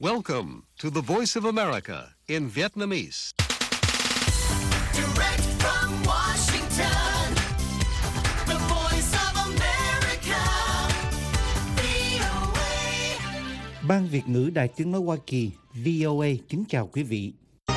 Welcome to the Voice of America in Vietnamese. Direct from Washington, the Voice of America, VOA. Ban Việt ngữ Đài Tiếng nói Hoa Kỳ VOA kính chào quý vị.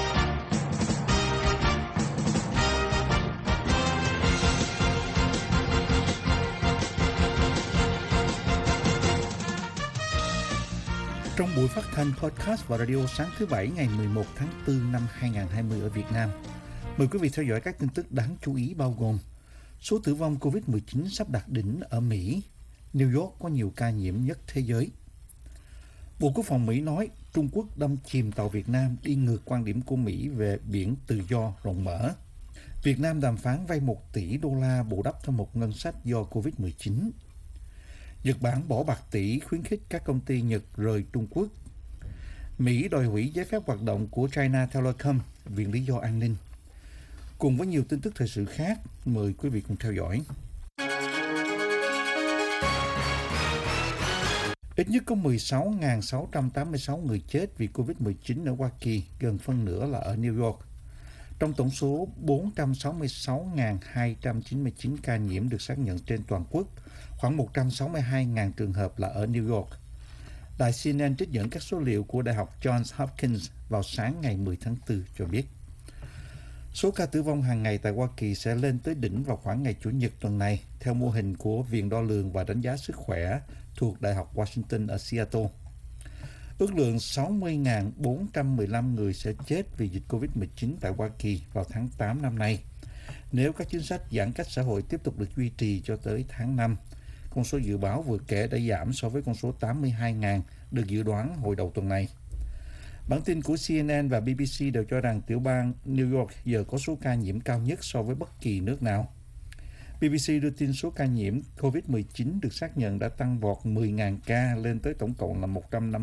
Trong buổi phát thanh podcast và radio sáng thứ Bảy ngày 11 tháng 4 năm 2020 ở Việt Nam, mời quý vị theo dõi các tin tức đáng chú ý bao gồm: số tử vong COVID-19 sắp đạt đỉnh ở Mỹ, New York có nhiều ca nhiễm nhất thế giới. Bộ Quốc phòng Mỹ nói Trung Quốc đâm chìm tàu Việt Nam đi ngược quan điểm của Mỹ về biển tự do rộng mở. Việt Nam đàm phán vay 1 tỷ đô la bù đắp cho một ngân sách do COVID-19. Nhật Bản bỏ bạc tỷ khuyến khích các công ty Nhật rời Trung Quốc. Mỹ đòi hủy giấy phép hoạt động của China Telecom vì lý do an ninh. Cùng với nhiều tin tức thời sự khác, mời quý vị cùng theo dõi. Ít nhất có 16.686 người chết vì COVID-19 ở Hoa Kỳ, gần phân nửa là ở New York. Trong tổng số 466.299 ca nhiễm được xác nhận trên toàn quốc, khoảng 162.000 trường hợp là ở New York. Đài CNN trích dẫn các số liệu của Đại học Johns Hopkins vào sáng ngày 10 tháng 4 cho biết. Số ca tử vong hàng ngày tại Hoa Kỳ sẽ lên tới đỉnh vào khoảng ngày Chủ nhật tuần này, theo mô hình của Viện Đo lường và Đánh giá Sức khỏe thuộc Đại học Washington ở Seattle. Ước lượng 60.415 người sẽ chết vì dịch COVID-19 tại Hoa Kỳ vào tháng 8 năm nay, nếu các chính sách giãn cách xã hội tiếp tục được duy trì cho tới tháng 5. Con số dự báo vừa kể đã giảm so với con số 82.000 được dự đoán hồi đầu tuần này. Bản tin của CNN và BBC đều cho rằng tiểu bang New York giờ có số ca nhiễm cao nhất so với bất kỳ nước nào. BBC đưa tin số ca nhiễm COVID-19 được xác nhận đã tăng vọt 10.000 ca lên tới tổng cộng là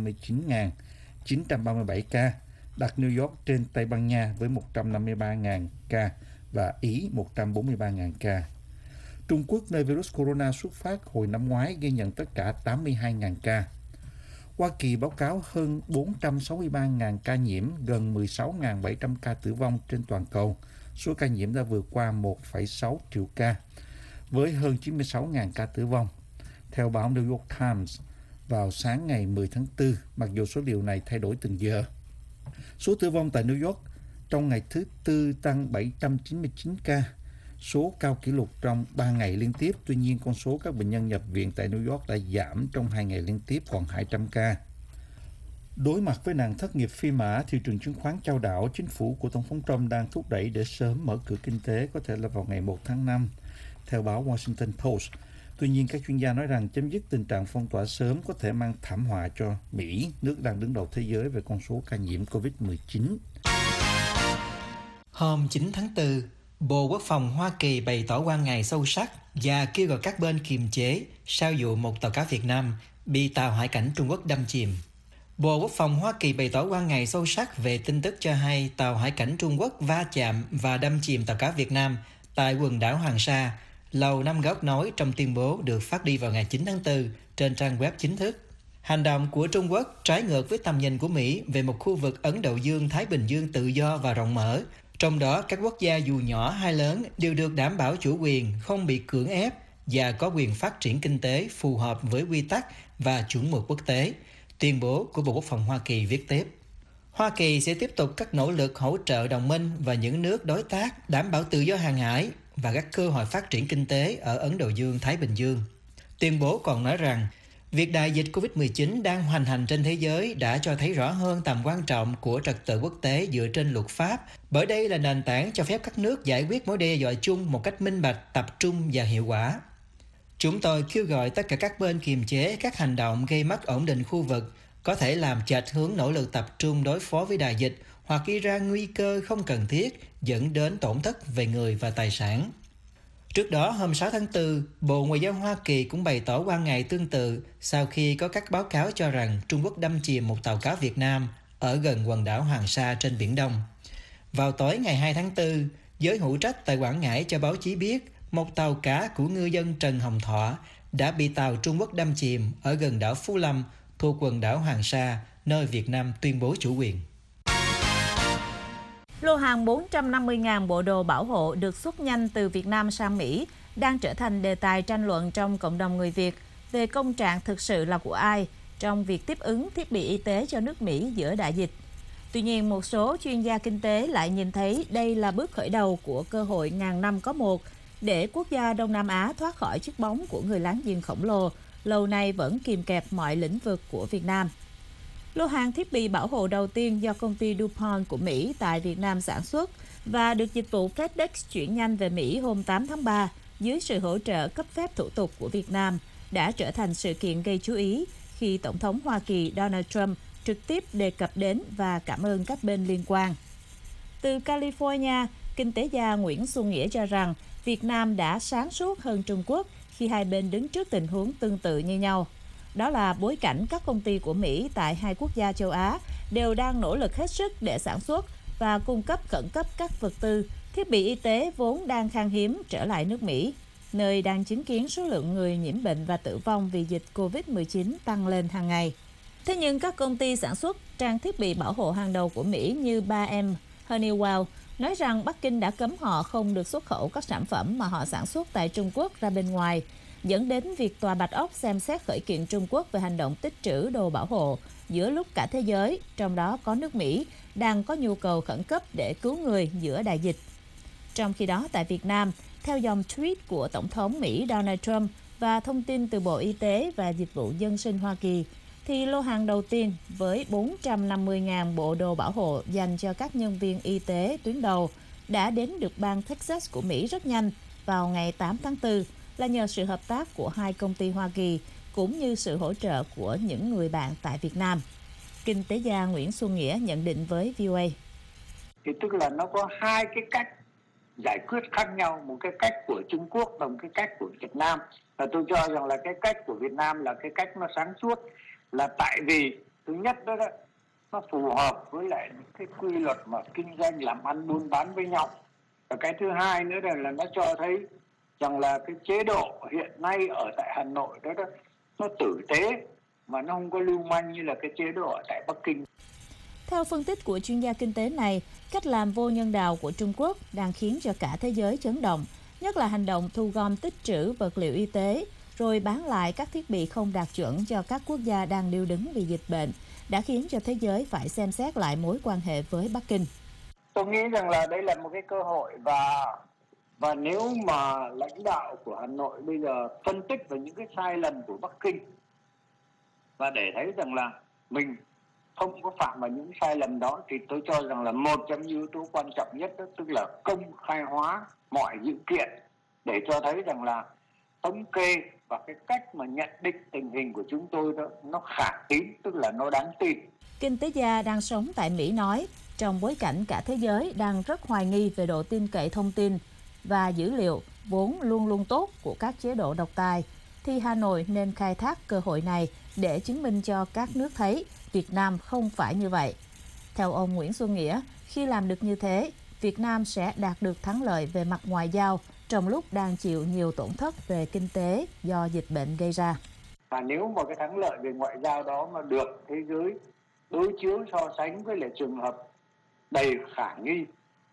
159.937 ca, đặt New York trên Tây Ban Nha với 153.000 ca và Ý 143.000 ca. Trung Quốc, nơi virus corona xuất phát hồi năm ngoái, ghi nhận tất cả 82.000 ca. Hoa Kỳ báo cáo hơn 463.000 ca nhiễm, gần 16.700 ca tử vong trên toàn cầu. Số ca nhiễm đã vượt qua 1,6 triệu ca, với hơn 96.000 ca tử vong. Theo báo New York Times, vào sáng ngày 10 tháng 4, mặc dù số liệu này thay đổi từng giờ. Số tử vong tại New York trong ngày thứ Tư tăng 799 ca, số cao kỷ lục trong 3 ngày liên tiếp. Tuy nhiên, con số các bệnh nhân nhập viện tại New York đã giảm trong 2 ngày liên tiếp còn 200 ca. Đối mặt với nạn thất nghiệp phi mã, thị trường chứng khoán chao đảo, chính phủ của Tổng thống Trump đang thúc đẩy để sớm mở cửa kinh tế, có thể là vào ngày 1 tháng 5, theo báo Washington Post. Tuy nhiên, các chuyên gia nói rằng chấm dứt tình trạng phong tỏa sớm có thể mang thảm họa cho Mỹ, nước đang đứng đầu thế giới về con số ca nhiễm COVID-19. Hôm 9 tháng 4, Bộ Quốc phòng Hoa Kỳ bày tỏ quan ngại sâu sắc và kêu gọi các bên kiềm chế sau vụ một tàu cá Việt Nam bị tàu hải cảnh Trung Quốc đâm chìm. Bộ Quốc phòng Hoa Kỳ bày tỏ quan ngại sâu sắc về tin tức cho hay tàu hải cảnh Trung Quốc va chạm và đâm chìm tàu cá Việt Nam tại quần đảo Hoàng Sa, Lầu Năm Góc nói trong tuyên bố được phát đi vào ngày 9 tháng 4 trên trang web chính thức. Hành động của Trung Quốc trái ngược với tầm nhìn của Mỹ về một khu vực Ấn Độ Dương-Thái Bình Dương tự do và rộng mở. Trong đó, các quốc gia dù nhỏ hay lớn đều được đảm bảo chủ quyền, không bị cưỡng ép và có quyền phát triển kinh tế phù hợp với quy tắc và chuẩn mực quốc tế, tuyên bố của Bộ Quốc phòng Hoa Kỳ viết tiếp. Hoa Kỳ sẽ tiếp tục các nỗ lực hỗ trợ đồng minh và những nước đối tác đảm bảo tự do hàng hải và các cơ hội phát triển kinh tế ở Ấn Độ Dương-Thái Bình Dương. Tuyên bố còn nói rằng, việc đại dịch COVID-19 đang hoành hành trên thế giới đã cho thấy rõ hơn tầm quan trọng của trật tự quốc tế dựa trên luật pháp, bởi đây là nền tảng cho phép các nước giải quyết mối đe dọa chung một cách minh bạch, tập trung và hiệu quả. Chúng tôi kêu gọi tất cả các bên kiềm chế các hành động gây mất ổn định khu vực, có thể làm chệch hướng nỗ lực tập trung đối phó với đại dịch hoặc gây ra nguy cơ không cần thiết dẫn đến tổn thất về người và tài sản. Trước đó, hôm 6 tháng 4, Bộ Ngoại giao Hoa Kỳ cũng bày tỏ quan ngại tương tự sau khi có các báo cáo cho rằng Trung Quốc đâm chìm một tàu cá Việt Nam ở gần quần đảo Hoàng Sa trên Biển Đông. Vào tối ngày 2 tháng 4, giới hữu trách tại Quảng Ngãi cho báo chí biết một tàu cá của ngư dân Trần Hồng Thọ đã bị tàu Trung Quốc đâm chìm ở gần đảo Phú Lâm thuộc quần đảo Hoàng Sa nơi Việt Nam tuyên bố chủ quyền. Lô hàng 450.000 bộ đồ bảo hộ được xuất nhanh từ Việt Nam sang Mỹ đang trở thành đề tài tranh luận trong cộng đồng người Việt về công trạng thực sự là của ai trong việc tiếp ứng thiết bị y tế cho nước Mỹ giữa đại dịch. Tuy nhiên, một số chuyên gia kinh tế lại nhìn thấy đây là bước khởi đầu của cơ hội ngàn năm có một để quốc gia Đông Nam Á thoát khỏi chiếc bóng của người láng giềng khổng lồ, lâu nay vẫn kìm kẹp mọi lĩnh vực của Việt Nam. Lô hàng thiết bị bảo hộ đầu tiên do công ty DuPont của Mỹ tại Việt Nam sản xuất và được dịch vụ FedEx chuyển nhanh về Mỹ hôm 8 tháng 3 dưới sự hỗ trợ cấp phép thủ tục của Việt Nam đã trở thành sự kiện gây chú ý khi Tổng thống Hoa Kỳ Donald Trump trực tiếp đề cập đến và cảm ơn các bên liên quan. Từ California, kinh tế gia Nguyễn Xuân Nghĩa cho rằng Việt Nam đã sáng suốt hơn Trung Quốc khi hai bên đứng trước tình huống tương tự như nhau. Đó là bối cảnh các công ty của Mỹ tại hai quốc gia châu Á đều đang nỗ lực hết sức để sản xuất và cung cấp khẩn cấp các vật tư, thiết bị y tế vốn đang khan hiếm trở lại nước Mỹ, nơi đang chứng kiến số lượng người nhiễm bệnh và tử vong vì dịch COVID-19 tăng lên hàng ngày. Thế nhưng các công ty sản xuất trang thiết bị bảo hộ hàng đầu của Mỹ như 3M, Honeywell nói rằng Bắc Kinh đã cấm họ không được xuất khẩu các sản phẩm mà họ sản xuất tại Trung Quốc ra bên ngoài, dẫn đến việc Tòa Bạch Ốc xem xét khởi kiện Trung Quốc về hành động tích trữ đồ bảo hộ giữa lúc cả thế giới, trong đó có nước Mỹ, đang có nhu cầu khẩn cấp để cứu người giữa đại dịch. Trong khi đó, tại Việt Nam, theo dòng tweet của Tổng thống Mỹ Donald Trump và thông tin từ Bộ Y tế và Dịch vụ Dân sinh Hoa Kỳ, thì lô hàng đầu tiên với 450.000 bộ đồ bảo hộ dành cho các nhân viên y tế tuyến đầu đã đến được bang Texas của Mỹ rất nhanh vào ngày 8 tháng 4 là nhờ sự hợp tác của hai công ty Hoa Kỳ cũng như sự hỗ trợ của những người bạn tại Việt Nam. Kinh tế gia Nguyễn Xuân Nghĩa nhận định với VOA. Thì tức là nó có hai cái cách giải quyết khác nhau, một cái cách của Trung Quốc và một cái cách của Việt Nam. Và tôi cho rằng là cái cách của Việt Nam là cái cách nó sáng suốt, là tại vì thứ nhất đó nó phù hợp với lại những cái quy luật mà kinh doanh làm ăn buôn bán với nhau. Và cái thứ hai nữa là nó cho thấy rằng là cái chế độ hiện nay ở tại Hà Nội đó nó tử tế mà nó không có lưu manh như là cái chế độ ở tại Bắc Kinh. Theo phân tích của chuyên gia kinh tế này, cách làm vô nhân đạo của Trung Quốc đang khiến cho cả thế giới chấn động, nhất là hành động thu gom tích trữ vật liệu y tế, rồi bán lại các thiết bị không đạt chuẩn cho các quốc gia đang điêu đứng vì dịch bệnh, đã khiến cho thế giới phải xem xét lại mối quan hệ với Bắc Kinh. Tôi nghĩ rằng là đây là một cái cơ hội và nếu mà lãnh đạo của Hà Nội bây giờ phân tích về những cái sai lầm của Bắc Kinh và để thấy rằng là mình không có phạm vào những sai lầm đó, thì tôi cho rằng là một trong những yếu tố quan trọng nhất đó, tức là công khai hóa mọi dữ kiện để cho thấy rằng là thống kê và cái cách mà nhận định tình hình của chúng tôi đó nó khả tín, tức là nó đáng tin. Kinh tế gia đang sống tại Mỹ nói, trong bối cảnh cả thế giới đang rất hoài nghi về độ tin cậy thông tin và dữ liệu vốn luôn luôn tốt của các chế độ độc tài, thì Hà Nội nên khai thác cơ hội này để chứng minh cho các nước thấy Việt Nam không phải như vậy. Theo ông Nguyễn Xuân Nghĩa, khi làm được như thế, Việt Nam sẽ đạt được thắng lợi về mặt ngoại giao trong lúc đang chịu nhiều tổn thất về kinh tế do dịch bệnh gây ra. Và nếu mà cái thắng lợi về ngoại giao đó mà được thế giới đối chiếu so sánh với lại trường hợp đầy khả nghi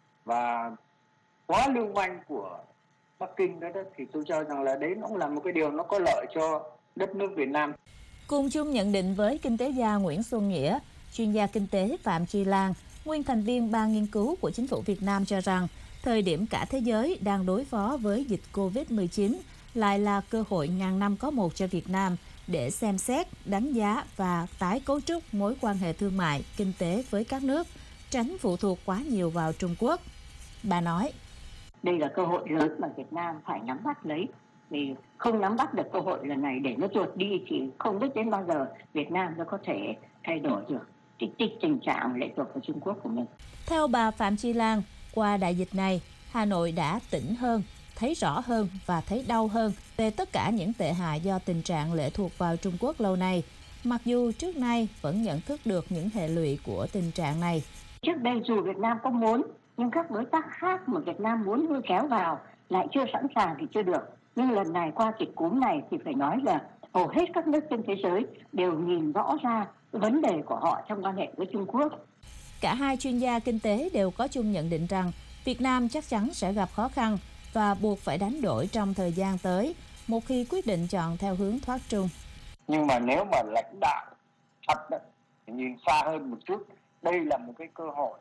và quá lưu manh của Bắc Kinh đó, thì tôi cho rằng là đấy nó cũng là một cái điều nó có lợi cho đất nước Việt Nam. Cùng chung nhận định với kinh tế gia Nguyễn Xuân Nghĩa, chuyên gia kinh tế Phạm Chi Lan, nguyên thành viên ban nghiên cứu của chính phủ Việt Nam cho rằng thời điểm cả thế giới đang đối phó với dịch COVID-19 lại là cơ hội ngàn năm có một cho Việt Nam để xem xét, đánh giá và tái cấu trúc mối quan hệ thương mại, kinh tế với các nước, tránh phụ thuộc quá nhiều vào Trung Quốc. Bà nói, đây là cơ hội lớn mà Việt Nam phải nắm bắt lấy. Vì không nắm bắt được cơ hội lần này để nó tuột đi thì không biết đến bao giờ Việt Nam nó có thể thay đổi được tình trạng lệ thuộc vào Trung Quốc của mình. Theo bà Phạm Chi Lan, qua đại dịch này, Hà Nội đã tỉnh hơn, thấy rõ hơn và thấy đau hơn về tất cả những tệ hại do tình trạng lệ thuộc vào Trung Quốc lâu nay, mặc dù trước nay vẫn nhận thức được những hệ lụy của tình trạng này. Trước đây dù Việt Nam có muốn, nhưng các đối tác khác mà Việt Nam muốn lôi kéo vào lại chưa sẵn sàng thì chưa được. Nhưng lần này qua dịch cúm này thì phải nói là hầu hết các nước trên thế giới đều nhìn rõ ra vấn đề của họ trong quan hệ với Trung Quốc. Cả hai chuyên gia kinh tế đều có chung nhận định rằng Việt Nam chắc chắn sẽ gặp khó khăn và buộc phải đánh đổi trong thời gian tới một khi quyết định chọn theo hướng thoát Trung. Nhưng mà nếu mà lãnh đạo thật đấy, thì nhìn xa hơn một chút, đây là một cái cơ hội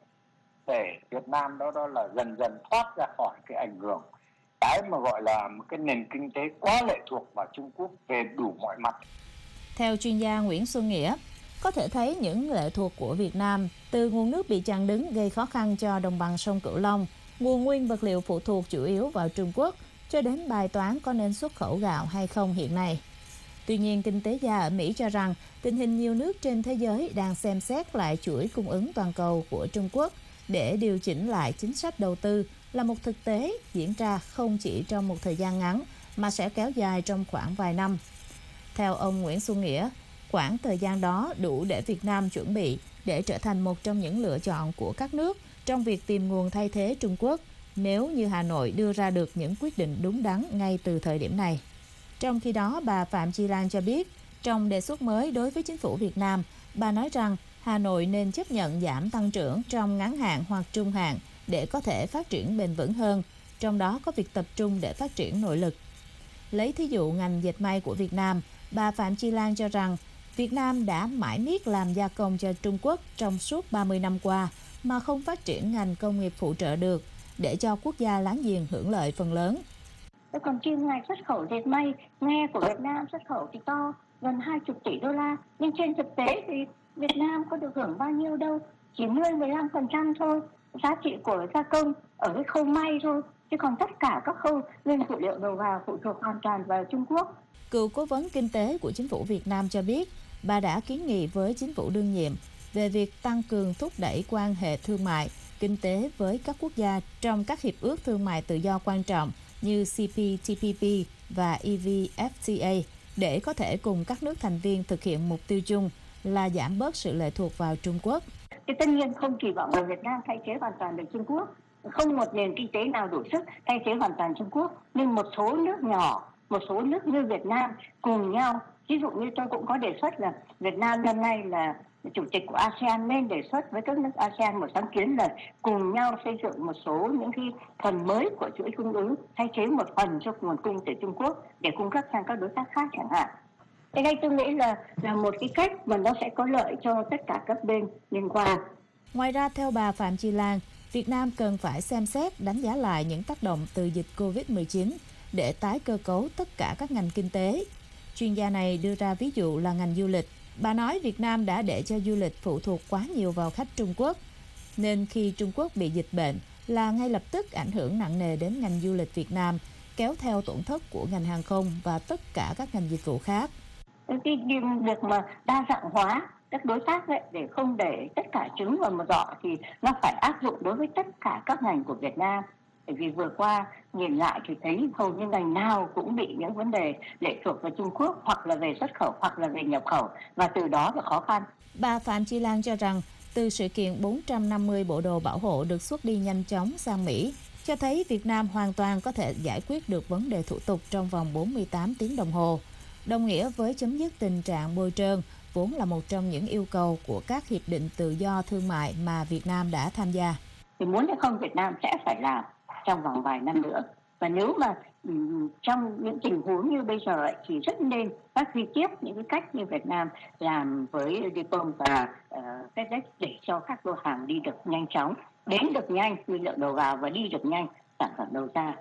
để Việt Nam đó là dần dần thoát ra khỏi cái ảnh hưởng, cái mà gọi là một cái nền kinh tế quá lệ thuộc vào Trung Quốc về đủ mọi mặt. Theo chuyên gia Nguyễn Xuân Nghĩa, có thể thấy những lệ thuộc của Việt Nam từ nguồn nước bị chặn đứng gây khó khăn cho đồng bằng sông Cửu Long, nguồn nguyên vật liệu phụ thuộc chủ yếu vào Trung Quốc, cho đến bài toán có nên xuất khẩu gạo hay không hiện nay. Tuy nhiên, kinh tế gia ở Mỹ cho rằng tình hình nhiều nước trên thế giới đang xem xét lại chuỗi cung ứng toàn cầu của Trung Quốc để điều chỉnh lại chính sách đầu tư là một thực tế diễn ra không chỉ trong một thời gian ngắn mà sẽ kéo dài trong khoảng vài năm. Theo ông Nguyễn Xuân Nghĩa, khoảng thời gian đó đủ để Việt Nam chuẩn bị để trở thành một trong những lựa chọn của các nước trong việc tìm nguồn thay thế Trung Quốc nếu như Hà Nội đưa ra được những quyết định đúng đắn ngay từ thời điểm này. Trong khi đó, bà Phạm Chi Lan cho biết, trong đề xuất mới đối với chính phủ Việt Nam, bà nói rằng Hà Nội nên chấp nhận giảm tăng trưởng trong ngắn hạn hoặc trung hạn để có thể phát triển bền vững hơn, trong đó có việc tập trung để phát triển nội lực. Lấy thí dụ ngành dệt may của Việt Nam, bà Phạm Chi Lan cho rằng Việt Nam đã mãi miết làm gia công cho Trung Quốc trong suốt 30 năm qua mà không phát triển ngành công nghiệp phụ trợ được để cho quốc gia láng giềng hưởng lợi phần lớn. Còn chuyên ngành xuất khẩu dệt may, nghe của Việt Nam xuất khẩu thì to, gần 20 tỷ đô la. Nhưng trên thực tế thì Việt Nam có được hưởng bao nhiêu đâu, chỉ 10-15% thôi. Giá trị của gia công ở cái khâu may thôi, chứ còn tất cả các khâu nguyên phụ liệu đầu vào phụ thuộc hoàn toàn vào Trung Quốc. Cựu cố vấn kinh tế của chính phủ Việt Nam cho biết, bà đã kiến nghị với chính phủ đương nhiệm về việc tăng cường thúc đẩy quan hệ thương mại, kinh tế với các quốc gia trong các hiệp ước thương mại tự do quan trọng như CPTPP và EVFTA để có thể cùng các nước thành viên thực hiện mục tiêu chung là giảm bớt sự lệ thuộc vào Trung Quốc. Thì tất nhiên không kỳ vọng vào Việt Nam thay thế hoàn toàn được Trung Quốc. Không một nền kinh tế nào đủ sức thay thế hoàn toàn Trung Quốc. Nhưng một số nước nhỏ, một số nước như Việt Nam cùng nhau, ví dụ như tôi cũng có đề xuất là Việt Nam năm nay là chủ tịch của ASEAN nên đề xuất với các nước ASEAN một sáng kiến là cùng nhau xây dựng một số những cái phần mới của chuỗi cung ứng, thay thế một phần cho nguồn cung từ Trung Quốc để cung cấp sang các đối tác khác chẳng hạn. Thế đây tôi nghĩ là một cái cách mà nó sẽ có lợi cho tất cả các bên liên quan. Ngoài ra, theo bà Phạm Chi Lan, Việt Nam cần phải xem xét đánh giá lại những tác động từ dịch Covid-19 để tái cơ cấu tất cả các ngành kinh tế. Chuyên gia này đưa ra ví dụ là ngành du lịch. Bà nói Việt Nam đã để cho du lịch phụ thuộc quá nhiều vào khách Trung Quốc, nên khi Trung Quốc bị dịch bệnh là ngay lập tức ảnh hưởng nặng nề đến ngành du lịch Việt Nam, kéo theo tổn thất của ngành hàng không và tất cả các ngành dịch vụ khác. Cái việc mà đa dạng hóa các đối tác ấy, để không để tất cả trứng vào một giỏ thì nó phải áp dụng đối với tất cả các ngành của Việt Nam. Bởi vì vừa qua nhìn lại thì thấy hầu như ngành nào cũng bị những vấn đề lệ thuộc vào Trung Quốc, hoặc là về xuất khẩu hoặc là về nhập khẩu, và từ đó là khó khăn. Bà Phạm Chi Lan cho rằng từ sự kiện 450 bộ đồ bảo hộ được xuất đi nhanh chóng sang Mỹ cho thấy Việt Nam hoàn toàn có thể giải quyết được vấn đề thủ tục trong vòng 48 tiếng đồng hồ, đồng nghĩa với chấm dứt tình trạng bôi trơn, vốn là một trong những yêu cầu của các hiệp định tự do thương mại mà Việt Nam đã tham gia. Thì muốn hay không Việt Nam sẽ phải làm trong vòng vài năm nữa. Và nếu mà trong những tình huống như bây giờ ấy, thì rất nên phát huy tiếp những cái cách như Việt Nam làm với Dupont và FedEx để cho các lô hàng đi được nhanh chóng, đến được nhanh nguyên liệu đầu vào và đi được nhanh sản phẩm đầu ra.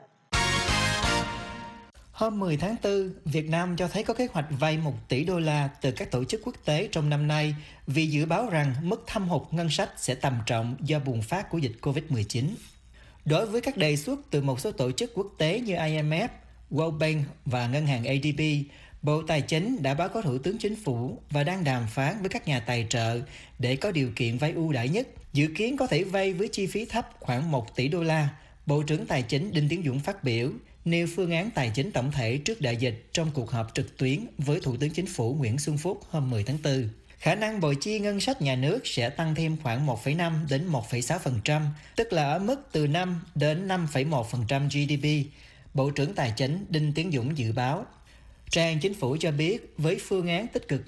Hôm 10 tháng 4, Việt Nam cho thấy có kế hoạch vay 1 tỷ đô la từ các tổ chức quốc tế trong năm nay vì dự báo rằng mức thâm hụt ngân sách sẽ trầm trọng do bùng phát của dịch Covid-19. Đối với các đề xuất từ một số tổ chức quốc tế như IMF, World Bank và ngân hàng ADB, Bộ Tài chính đã báo cáo Thủ tướng Chính phủ và đang đàm phán với các nhà tài trợ để có điều kiện vay ưu đãi nhất, dự kiến có thể vay với chi phí thấp khoảng 1 tỷ đô la. Bộ trưởng Tài chính Đinh Tiến Dũng phát biểu nêu phương án tài chính tổng thể trước đại dịch trong cuộc họp trực tuyến với Thủ tướng Chính phủ Nguyễn Xuân Phúc hôm 10 tháng 4. Khả năng bội chi ngân sách nhà nước sẽ tăng thêm khoảng 1,5 đến 1,6%, tức là ở mức từ 5 đến 5,1% GDP. Bộ trưởng Tài chính Đinh Tiến Dũng dự báo. Trang Chính phủ cho biết với phương án tích cực nhất,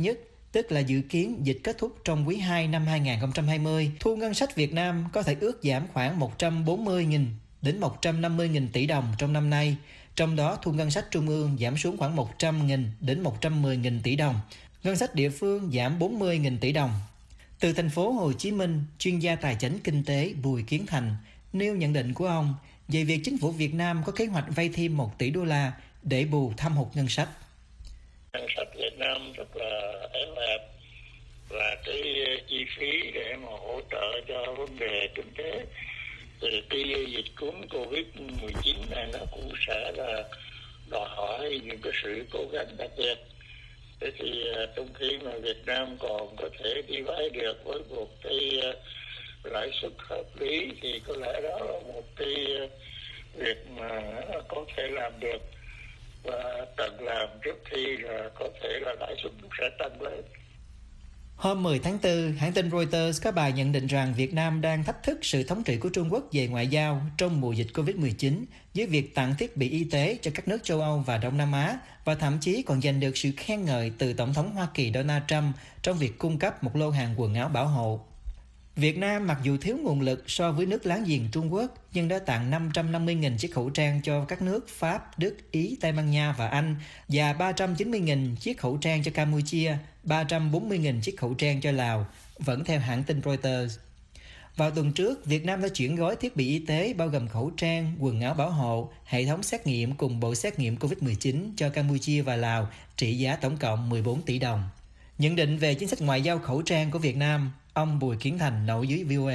tức là dự kiến dịch kết thúc trong quý 2 năm 2020, thu ngân sách Việt Nam có thể ước giảm khoảng 140.000 đến 150.000 tỷ đồng trong năm nay. Trong đó, thu ngân sách trung ương giảm xuống khoảng 100.000 đến 110.000 tỷ đồng. Ngân sách địa phương giảm 40.000 tỷ đồng. Từ thành phố Hồ Chí Minh, chuyên gia tài chính kinh tế Bùi Kiến Thành nêu nhận định của ông về việc chính phủ Việt Nam có kế hoạch vay thêm 1 tỷ đô la để bù thâm hụt ngân sách. Ngân sách Việt Nam rất là eo hẹp, và cái chi phí để mà hỗ trợ cho vấn đề kinh tế từ cái dịch cúm Covid-19 này nó cũng sẽ là đòi hỏi những cái sự cố gắng đặc biệt. Thế thì trong khi mà Việt Nam còn có thể đi vay được với một cái lãi suất hợp lý thì có lẽ đó là một cái việc mà có thể làm được và cần làm trước khi là có thể là lãi suất cũng sẽ tăng lên. Hôm 10 tháng 4, hãng tin Reuters có bài nhận định rằng Việt Nam đang thách thức sự thống trị của Trung Quốc về ngoại giao trong mùa dịch Covid-19 với việc tặng thiết bị y tế cho các nước châu Âu và Đông Nam Á và thậm chí còn giành được sự khen ngợi từ Tổng thống Hoa Kỳ Donald Trump trong việc cung cấp một lô hàng quần áo bảo hộ. Việt Nam mặc dù thiếu nguồn lực so với nước láng giềng Trung Quốc nhưng đã tặng 550.000 chiếc khẩu trang cho các nước Pháp, Đức, Ý, Tây Ban Nha và Anh và 390.000 chiếc khẩu trang cho Campuchia, 340.000 chiếc khẩu trang cho Lào, vẫn theo hãng tin Reuters. Vào tuần trước, Việt Nam đã chuyển gói thiết bị y tế bao gồm khẩu trang, quần áo bảo hộ, hệ thống xét nghiệm cùng bộ xét nghiệm COVID-19 cho Campuchia và Lào trị giá tổng cộng 14 tỷ đồng. Nhận định về chính sách ngoại giao khẩu trang của Việt Nam, ông Bùi Kiến Thành nói với VOA.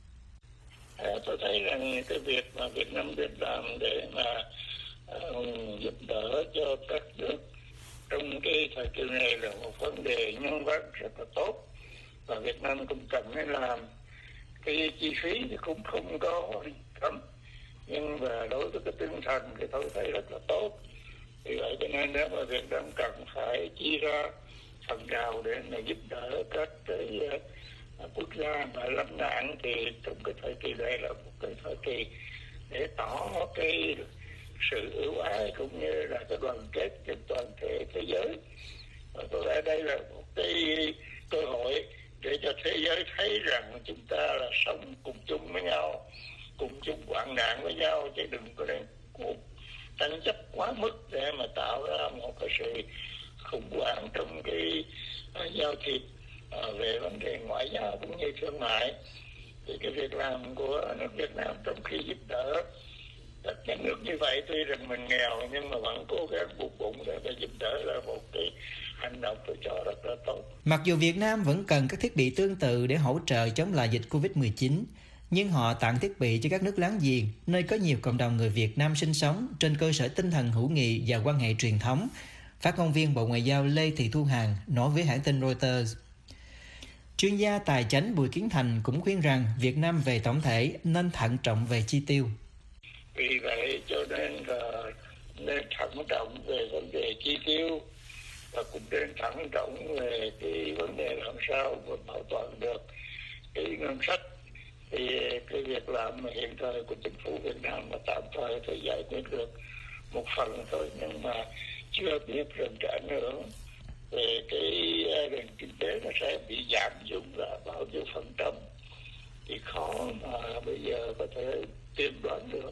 Tôi thấy rằng cái việc mà Việt Nam Việt làm để mà giúp đỡ cho các nước trong cái thời kỳ này là một vấn đề nhân văn rất là tốt, và Việt Nam cũng cần phải làm. Cái chi phí thì cũng không có cấm, nhưng mà đối với cái tinh thần thì tôi thấy rất là tốt. Vì vậy cho nên nếu mà Việt Nam cần phải chi ra phần nào để mà giúp đỡ các cái quốc gia mà lắm nạn, thì trong cái thời kỳ này là một cái thời kỳ để tỏ cái sự ưu ái cũng như là cái đoàn kết trên toàn thể thế giới. Và tôi thấy đây là một cái cơ hội để cho thế giới thấy rằng chúng ta là sống cùng chung với nhau, cùng chung hoạn nạn với nhau, chứ đừng có nên cuộc tranh chấp quá mức để mà tạo ra một cái sự khủng hoảng trong cái giao thiệp về vấn đề ngoại giao cũng như thương mại. Thì cái việc làm của nước Việt Nam trong khi giúp đỡ tất cả nước như vậy, tuy rằng mình nghèo nhưng mà vẫn cố gắng buộc bụng để giúp đỡ là một cái hành động tôi cho rất là tốt. Mặc dù Việt Nam vẫn cần các thiết bị tương tự để hỗ trợ chống lại dịch Covid-19, nhưng họ tặng thiết bị cho các nước láng giềng, nơi có nhiều cộng đồng người Việt Nam sinh sống trên cơ sở tinh thần hữu nghị và quan hệ truyền thống. Phát ngôn viên Bộ Ngoại giao Lê Thị Thu Hằng nói với hãng tin Reuters. Chuyên gia tài chính Bùi Kiến Thành cũng khuyên rằng Việt Nam về tổng thể nên thận trọng về chi tiêu. Vì vậy cho nên là nên thận trọng về vấn đề chi tiêu, và cũng nên thận trọng về cái vấn đề làm sao mà bảo toàn được cái ngân sách. Thì cái việc làm hiện thời của chính phủ Việt Nam là tạm thời phải giải quyết được một phần thôi, nhưng mà chưa biết rằng cái ảnh hưởng về cái nền kinh tế nó sẽ bị giảm dụng là bao nhiêu phần trăm thì khó mà bây giờ có thể tiên đoán được.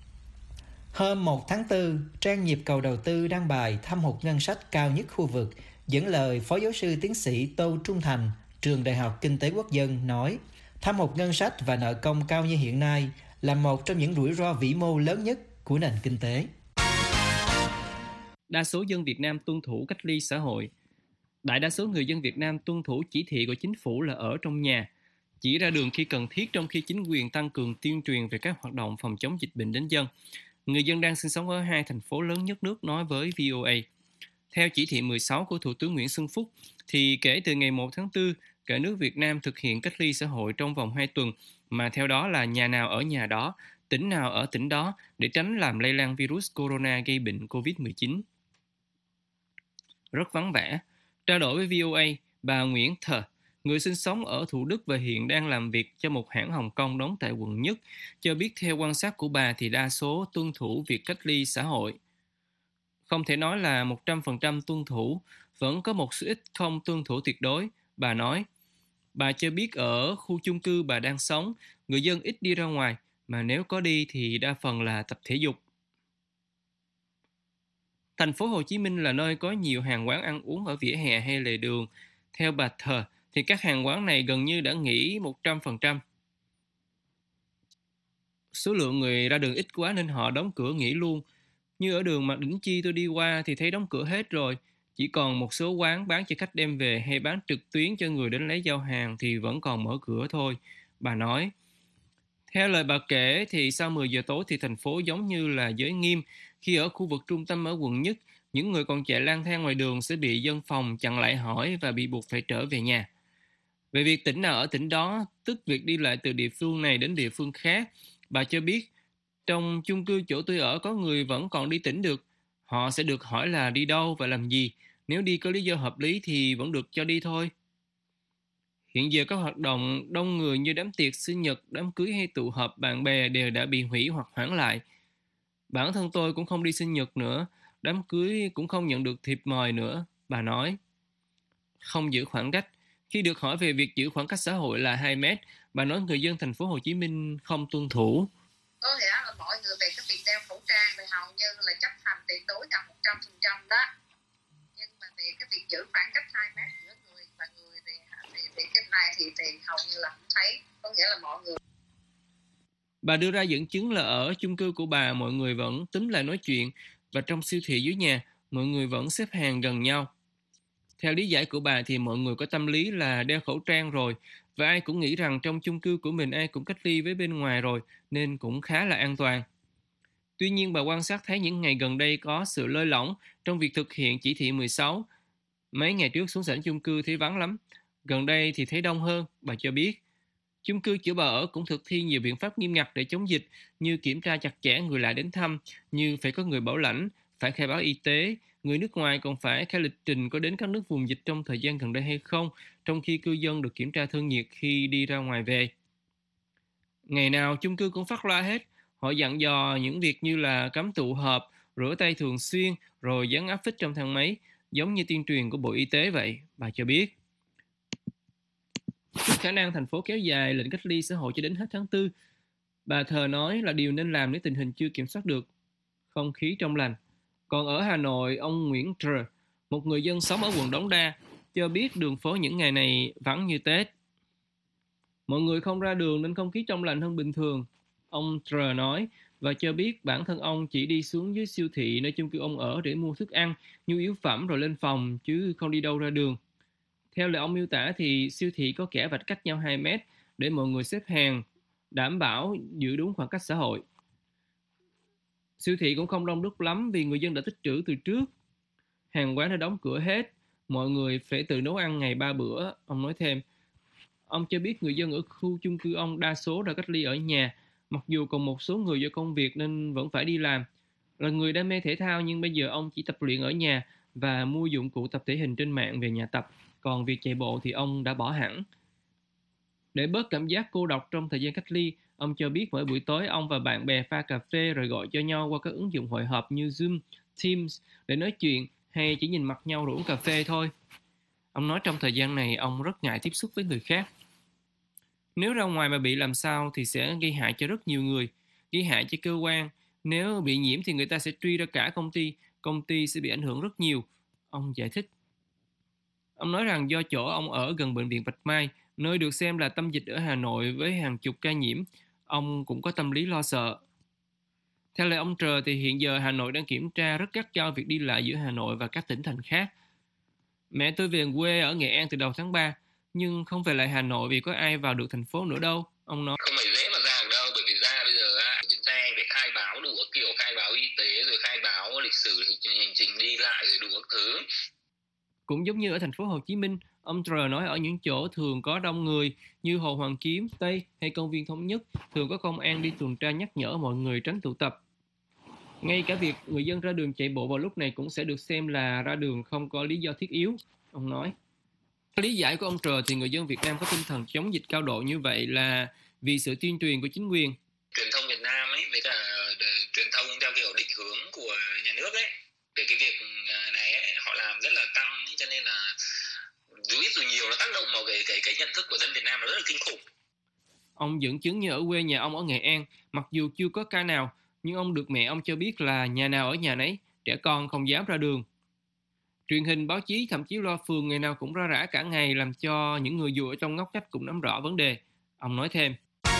Hôm 1 tháng 4, trang Nhịp cầu đầu tư đăng bài thâm hụt ngân sách cao nhất khu vực, dẫn lời Phó Giáo sư Tiến sĩ Tô Trung Thành, Trường Đại học Kinh tế Quốc dân nói, thâm hụt ngân sách và nợ công cao như hiện nay là một trong những rủi ro vĩ mô lớn nhất của nền kinh tế. Đa số dân Việt Nam tuân thủ cách ly xã hội. Đại đa số người dân Việt Nam tuân thủ chỉ thị của chính phủ là ở trong nhà, chỉ ra đường khi cần thiết, trong khi chính quyền tăng cường tuyên truyền về các hoạt động phòng chống dịch bệnh đến dân. Người dân đang sinh sống ở hai thành phố lớn nhất nước nói với VOA. Theo chỉ thị 16 của Thủ tướng Nguyễn Xuân Phúc, thì kể từ ngày 1 tháng 4, cả nước Việt Nam thực hiện cách ly xã hội trong vòng 2 tuần, mà theo đó là nhà nào ở nhà đó, tỉnh nào ở tỉnh đó, để tránh làm lây lan virus corona gây bệnh COVID-19. Rất vắng vẻ. Trao đổi với VOA, bà Nguyễn Thờ, người sinh sống ở Thủ Đức và hiện đang làm việc cho một hãng Hồng Kông đóng tại quận Nhất, cho biết theo quan sát của bà thì đa số tuân thủ việc cách ly xã hội. Không thể nói là 100% tuân thủ, vẫn có một số ít không tuân thủ tuyệt đối. Bà nói, bà cho biết ở khu chung cư bà đang sống, người dân ít đi ra ngoài, mà nếu có đi thì đa phần là tập thể dục. Thành phố Hồ Chí Minh là nơi có nhiều hàng quán ăn uống ở vỉa hè hay lề đường. Theo bà Thờ, thì các hàng quán này gần như đã nghỉ 100%. Số lượng người ra đường ít quá nên họ đóng cửa nghỉ luôn. Như ở đường Mạc Đĩnh Chi tôi đi qua thì thấy đóng cửa hết rồi. Chỉ còn một số quán bán cho khách đem về hay bán trực tuyến cho người đến lấy giao hàng thì vẫn còn mở cửa thôi. Bà nói, theo lời bà kể thì sau 10 giờ tối thì thành phố giống như là giới nghiêm. Khi ở khu vực trung tâm ở quận Nhất, những người còn chạy lang thang ngoài đường sẽ bị dân phòng chặn lại hỏi và bị buộc phải trở về nhà. Về việc tỉnh nào ở tỉnh đó, tức việc đi lại từ địa phương này đến địa phương khác, bà cho biết trong chung cư chỗ tôi ở có người vẫn còn đi tỉnh được. Họ sẽ được hỏi là đi đâu và làm gì. Nếu đi có lý do hợp lý thì vẫn được cho đi thôi. Hiện giờ các hoạt động đông người như đám tiệc, sinh nhật, đám cưới hay tụ họp bạn bè đều đã bị hủy hoặc hoãn lại. Bản thân tôi cũng không đi sinh nhật nữa, đám cưới cũng không nhận được thiệp mời nữa, bà nói. Không giữ khoảng cách. Khi được hỏi về việc giữ khoảng cách xã hội là 2 mét, bà nói người dân thành phố Hồ Chí Minh không tuân thủ. Có nghĩa là mọi người về cái việc đeo khẩu trang thì hầu như là chấp hành tuyệt đối là 100% đó. Nhưng mà về cái việc giữ khoảng cách 2 mét giữa người và người thì cái này thì hầu như là không thấy. Có nghĩa là mọi người. Bà đưa ra dẫn chứng là ở chung cư của bà mọi người vẫn túm lại nói chuyện và trong siêu thị dưới nhà mọi người vẫn xếp hàng gần nhau. Theo lý giải của bà thì mọi người có tâm lý là đeo khẩu trang rồi và ai cũng nghĩ rằng trong chung cư của mình ai cũng cách ly với bên ngoài rồi nên cũng khá là an toàn. Tuy nhiên bà quan sát thấy những ngày gần đây có sự lơi lỏng trong việc thực hiện chỉ thị 16. Mấy ngày trước xuống sảnh chung cư thấy vắng lắm, gần đây thì thấy đông hơn, bà cho biết. Chung cư chỗ bà ở cũng thực thi nhiều biện pháp nghiêm ngặt để chống dịch như kiểm tra chặt chẽ người lạ đến thăm, như phải có người bảo lãnh, phải khai báo y tế, người nước ngoài còn phải khai lịch trình có đến các nước vùng dịch trong thời gian gần đây hay không, trong khi cư dân được kiểm tra thân nhiệt khi đi ra ngoài về. Ngày nào chung cư cũng phát loa hết, họ dặn dò những việc như là cấm tụ họp, rửa tay thường xuyên, rồi dán áp phích trong thang máy, giống như tuyên truyền của Bộ Y tế vậy, bà cho biết. Trước khả năng thành phố kéo dài lệnh cách ly xã hội cho đến hết tháng 4, bà Thờ nói là điều nên làm nếu tình hình chưa kiểm soát được. Không khí trong lành. Còn ở Hà Nội, ông Nguyễn Trờ, một người dân sống ở quận Đống Đa, cho biết đường phố những ngày này vắng như Tết. Mọi người không ra đường nên không khí trong lành hơn bình thường, ông Trờ nói, và cho biết bản thân ông chỉ đi xuống dưới siêu thị nơi chung cư ông ở để mua thức ăn, nhu yếu phẩm rồi lên phòng, chứ không đi đâu ra đường. Theo lời ông miêu tả thì siêu thị có kẻ vạch cách nhau 2 mét để mọi người xếp hàng, đảm bảo giữ đúng khoảng cách xã hội. Siêu thị cũng không đông đúc lắm vì người dân đã tích trữ từ trước. Hàng quán đã đóng cửa hết, mọi người phải tự nấu ăn ngày 3 bữa, ông nói thêm. Ông cho biết người dân ở khu chung cư ông đa số đã cách ly ở nhà, mặc dù còn một số người do công việc nên vẫn phải đi làm. Là người đam mê thể thao nhưng bây giờ ông chỉ tập luyện ở nhà và mua dụng cụ tập thể hình trên mạng về nhà tập. Còn việc chạy bộ thì ông đã bỏ hẳn. Để bớt cảm giác cô độc trong thời gian cách ly, ông cho biết mỗi buổi tối ông và bạn bè pha cà phê rồi gọi cho nhau qua các ứng dụng hội họp như Zoom, Teams để nói chuyện hay chỉ nhìn mặt nhau rồi uống cà phê thôi. Ông nói trong thời gian này ông rất ngại tiếp xúc với người khác. Nếu ra ngoài mà bị làm sao thì sẽ gây hại cho rất nhiều người, gây hại cho cơ quan. Nếu bị nhiễm thì người ta sẽ truy ra cả công ty sẽ bị ảnh hưởng rất nhiều, ông giải thích. Ông nói rằng do chỗ ông ở gần bệnh viện Bạch Mai, nơi được xem là tâm dịch ở Hà Nội với hàng chục ca nhiễm, ông cũng có tâm lý lo sợ. Theo lời ông Trờ thì hiện giờ Hà Nội đang kiểm tra rất gắt gao việc đi lại giữa Hà Nội và các tỉnh thành khác. Mẹ tôi về quê ở Nghệ An từ đầu tháng 3, nhưng không về lại Hà Nội vì có ai vào được thành phố nữa đâu, ông nói. Không phải dễ mà ra được đâu, bởi vì ra bây giờ bến xe phải khai báo đủ các kiểu, khai báo y tế rồi khai báo lịch sử hành trình đi lại rồi đủ các thứ. Cũng giống như ở thành phố Hồ Chí Minh, ông Trờ nói ở những chỗ thường có đông người như Hồ Hoàn Kiếm, Tây hay công viên Thống Nhất thường có công an đi tuần tra nhắc nhở mọi người tránh tụ tập. Ngay cả việc người dân ra đường chạy bộ vào lúc này cũng sẽ được xem là ra đường không có lý do thiết yếu, ông nói. Lý giải của ông Trờ thì người dân Việt Nam có tinh thần chống dịch cao độ như vậy là vì sự tuyên truyền của chính quyền. Truyền thông Việt Nam ấy với cả truyền thông theo kiểu định hướng của nhà nước ấy, về cái việc này ấy, họ làm rất là căng ấy, cho nên rồi nhiều, nó tác động vào cái nhận thức của dân Việt Nam nó rất là kinh khủng. Ông dẫn chứng như ở quê nhà ông ở Nghệ An, mặc dù chưa có ca nào, nhưng ông được mẹ ông cho biết là nhà nào ở nhà nấy, trẻ con không dám ra đường. Truyền hình, báo chí, thậm chí loa phường ngày nào cũng ra rã cả ngày, làm cho những người dù ở trong ngóc ngách cũng nắm rõ vấn đề. Ông nói thêm.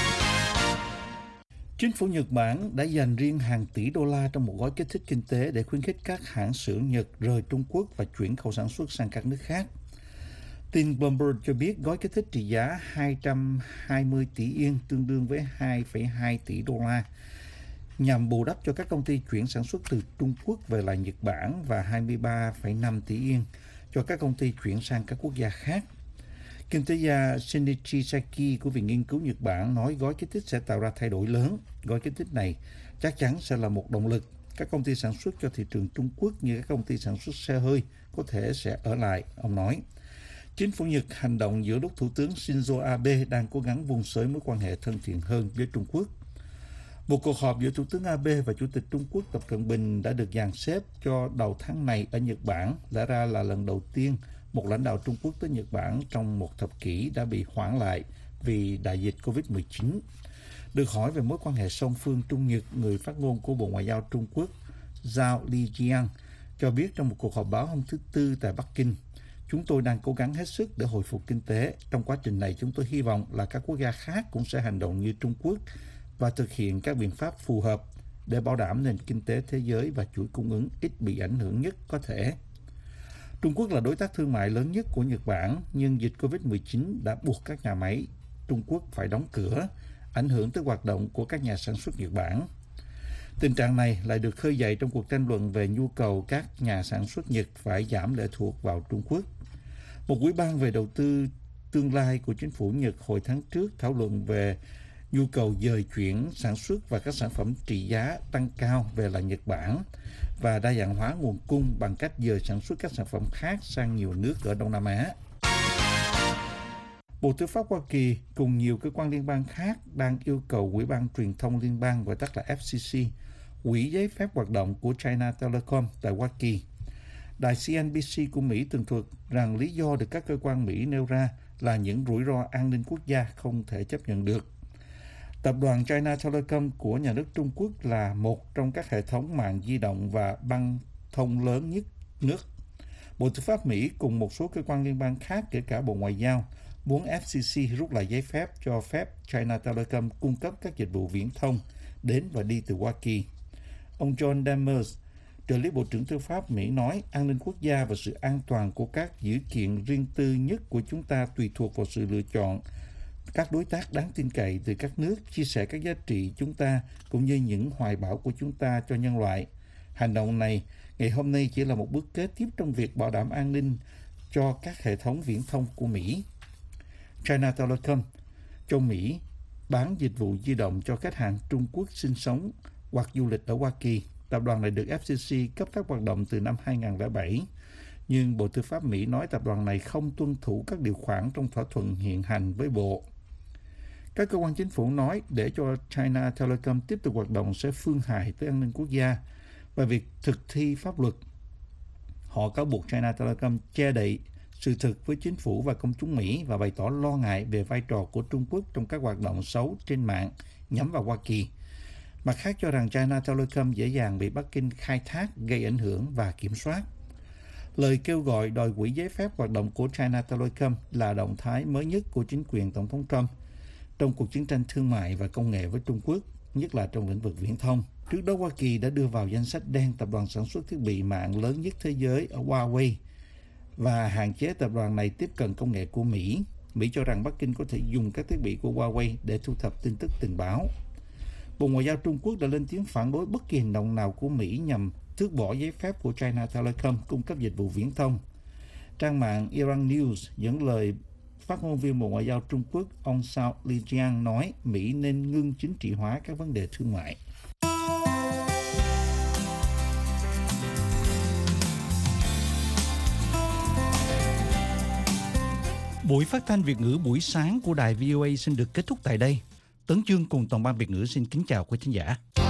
Chính phủ Nhật Bản đã dành riêng hàng tỷ đô la trong một gói kích thích kinh tế để khuyến khích các hãng xưởng Nhật rời Trung Quốc và chuyển khâu sản xuất sang các nước khác. Tin Bloomberg cho biết gói kích thích trị giá 220 tỷ yên, tương đương với 2,2 tỷ đô la, nhằm bù đắp cho các công ty chuyển sản xuất từ Trung Quốc về lại Nhật Bản và 23,5 tỷ yên cho các công ty chuyển sang các quốc gia khác. Kinh tế gia Shinichi Saki của Viện Nghiên cứu Nhật Bản nói gói kích thích sẽ tạo ra thay đổi lớn. Gói kích thích này chắc chắn sẽ là một động lực. Các công ty sản xuất cho thị trường Trung Quốc như các công ty sản xuất xe hơi có thể sẽ ở lại, ông nói. Chính phủ Nhật hành động giữa lúc Thủ tướng Shinzo Abe đang cố gắng vun sới mối quan hệ thân thiện hơn với Trung Quốc. Một cuộc họp giữa Thủ tướng Abe và Chủ tịch Trung Quốc Tập Cận Bình đã được dàn xếp cho đầu tháng này ở Nhật Bản. Lẽ ra là lần đầu tiên một lãnh đạo Trung Quốc tới Nhật Bản trong một thập kỷ đã bị hoãn lại vì đại dịch Covid-19. Được hỏi về mối quan hệ song phương Trung Nhật, người phát ngôn của Bộ Ngoại giao Trung Quốc Zhao Lijian cho biết trong một cuộc họp báo hôm thứ Tư tại Bắc Kinh, chúng tôi đang cố gắng hết sức để hồi phục kinh tế. Trong quá trình này, chúng tôi hy vọng là các quốc gia khác cũng sẽ hành động như Trung Quốc và thực hiện các biện pháp phù hợp để bảo đảm nền kinh tế thế giới và chuỗi cung ứng ít bị ảnh hưởng nhất có thể. Trung Quốc là đối tác thương mại lớn nhất của Nhật Bản, nhưng dịch Covid-19 đã buộc các nhà máy Trung Quốc phải đóng cửa, ảnh hưởng tới hoạt động của các nhà sản xuất Nhật Bản. Tình trạng này lại được khơi dậy trong cuộc tranh luận về nhu cầu các nhà sản xuất Nhật phải giảm lệ thuộc vào Trung Quốc. Một ủy ban về đầu tư tương lai của chính phủ Nhật hồi tháng trước thảo luận về nhu cầu dời chuyển sản xuất và các sản phẩm trị giá tăng cao về lại Nhật Bản và đa dạng hóa nguồn cung bằng cách dời sản xuất các sản phẩm khác sang nhiều nước ở Đông Nam Á. Bộ Tư pháp Hoa Kỳ cùng nhiều cơ quan liên bang khác đang yêu cầu Ủy ban Truyền thông Liên bang, gọi tắt là FCC, hủy giấy phép hoạt động của China Telecom tại Hoa Kỳ. Đài CNBC của Mỹ tường thuật rằng lý do được các cơ quan Mỹ nêu ra là những rủi ro an ninh quốc gia không thể chấp nhận được. Tập đoàn China Telecom của nhà nước Trung Quốc là một trong các hệ thống mạng di động và băng thông lớn nhất nước. Bộ Tư pháp Mỹ cùng một số cơ quan liên bang khác, kể cả Bộ Ngoại giao, muốn FCC rút lại giấy phép cho phép China Telecom cung cấp các dịch vụ viễn thông đến và đi từ Hoa Kỳ. Ông John Demers, trợ lý Bộ trưởng Tư pháp Mỹ nói, an ninh quốc gia và sự an toàn của các dữ kiện riêng tư nhất của chúng ta tùy thuộc vào sự lựa chọn các đối tác đáng tin cậy từ các nước, chia sẻ các giá trị chúng ta cũng như những hoài bão của chúng ta cho nhân loại. Hành động này ngày hôm nay chỉ là một bước kế tiếp trong việc bảo đảm an ninh cho các hệ thống viễn thông của Mỹ. China Telecom cho Mỹ bán dịch vụ di động cho khách hàng Trung Quốc sinh sống hoặc du lịch ở Hoa Kỳ. Tập đoàn này được FCC cấp phép hoạt động từ năm 2007, nhưng Bộ Tư pháp Mỹ nói tập đoàn này không tuân thủ các điều khoản trong thỏa thuận hiện hành với Bộ. Các cơ quan chính phủ nói để cho China Telecom tiếp tục hoạt động sẽ phương hại tới an ninh quốc gia và việc thực thi pháp luật. Họ cáo buộc China Telecom che đậy sự thực với chính phủ và công chúng Mỹ và bày tỏ lo ngại về vai trò của Trung Quốc trong các hoạt động xấu trên mạng nhắm vào Hoa Kỳ. Mặt khác cho rằng China Telecom dễ dàng bị Bắc Kinh khai thác, gây ảnh hưởng và kiểm soát. Lời kêu gọi đòi hủy giấy phép hoạt động của China Telecom là động thái mới nhất của chính quyền Tổng thống Trump trong cuộc chiến tranh thương mại và công nghệ với Trung Quốc, nhất là trong lĩnh vực viễn thông. Trước đó, Hoa Kỳ đã đưa vào danh sách đen tập đoàn sản xuất thiết bị mạng lớn nhất thế giới ở Huawei và hạn chế tập đoàn này tiếp cận công nghệ của Mỹ. Mỹ cho rằng Bắc Kinh có thể dùng các thiết bị của Huawei để thu thập tin tức tình báo. Bộ Ngoại giao Trung Quốc đã lên tiếng phản đối bất kỳ hành động nào của Mỹ nhằm tước bỏ giấy phép của China Telecom cung cấp dịch vụ viễn thông. Trang mạng Iran News dẫn lời phát ngôn viên Bộ Ngoại giao Trung Quốc ông Zhao Lijian nói Mỹ nên ngưng chính trị hóa các vấn đề thương mại. Buổi phát thanh Việt ngữ buổi sáng của đài VOA xin được kết thúc tại đây. Tấn Chương cùng toàn ban Việt ngữ xin kính chào quý khán giả.